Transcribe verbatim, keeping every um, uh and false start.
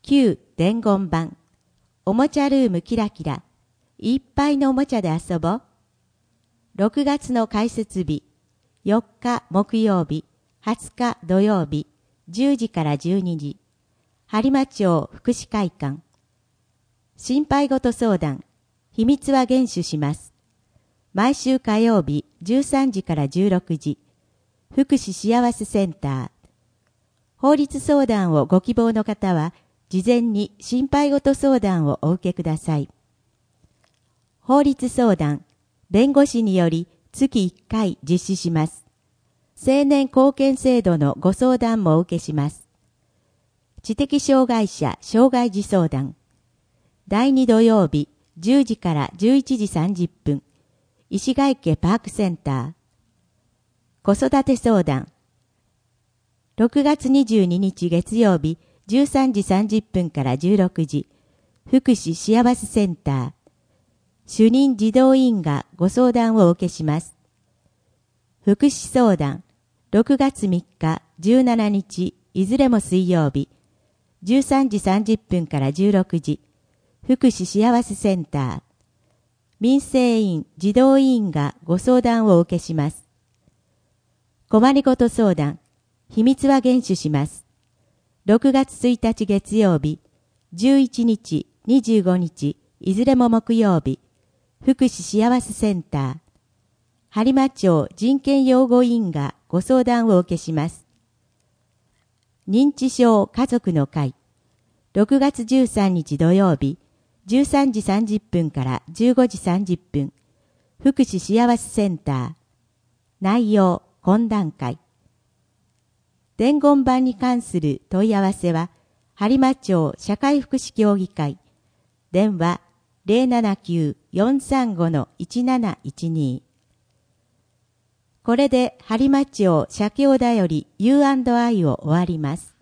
旧伝言版。おもちゃルームキラキラ。いっぱいのおもちゃで遊ぼう。ろくがつの開設日。よっか木曜日、はつか土曜日、じゅうじからじゅうにじ。播磨町福祉会館。心配事相談。秘密は厳守します。毎週火曜日じゅうさんじからじゅうろくじ。福祉幸せセンター。法律相談をご希望の方は、事前に心配事相談をお受けください。法律相談、弁護士により月いっかい実施します。青年貢献制度のご相談もお受けします。知的障害者障害児相談。だいに土曜日じゅうじからじゅういちじさんじゅっぷん、石ヶ池パークセンター。子育て相談。ろくがつにじゅうににち月曜日じゅうさんじさんじゅっぷんからじゅうろくじ、福祉幸せセンター。主任児童委員がご相談をお受けします。福祉相談。ろくがつみっか、じゅうしちにち、いずれも水曜日、じゅうさんじさんじゅっぷんからじゅうろくじ、福祉幸せセンター。民生委員児童委員がご相談をお受けします。困りごと相談。秘密は厳守します。ろくがつついたち月曜日、じゅういちにち、にじゅうごにち、いずれも木曜日、福祉幸せセンター。播磨町人権擁護委員がご相談をお受けします。認知症家族の会。ろくがつじゅうさんにち土曜日、じゅうさんじさんじゅっぷんからじゅうごじさんじゅっぷん、福祉幸せセンター。内容、懇談会。伝言版に関する問い合わせは、播磨町社会福祉協議会。電話 ゼロななきゅう よんさんご いちなないちに。これで播磨町社協だより ユーアンドアイ を終わります。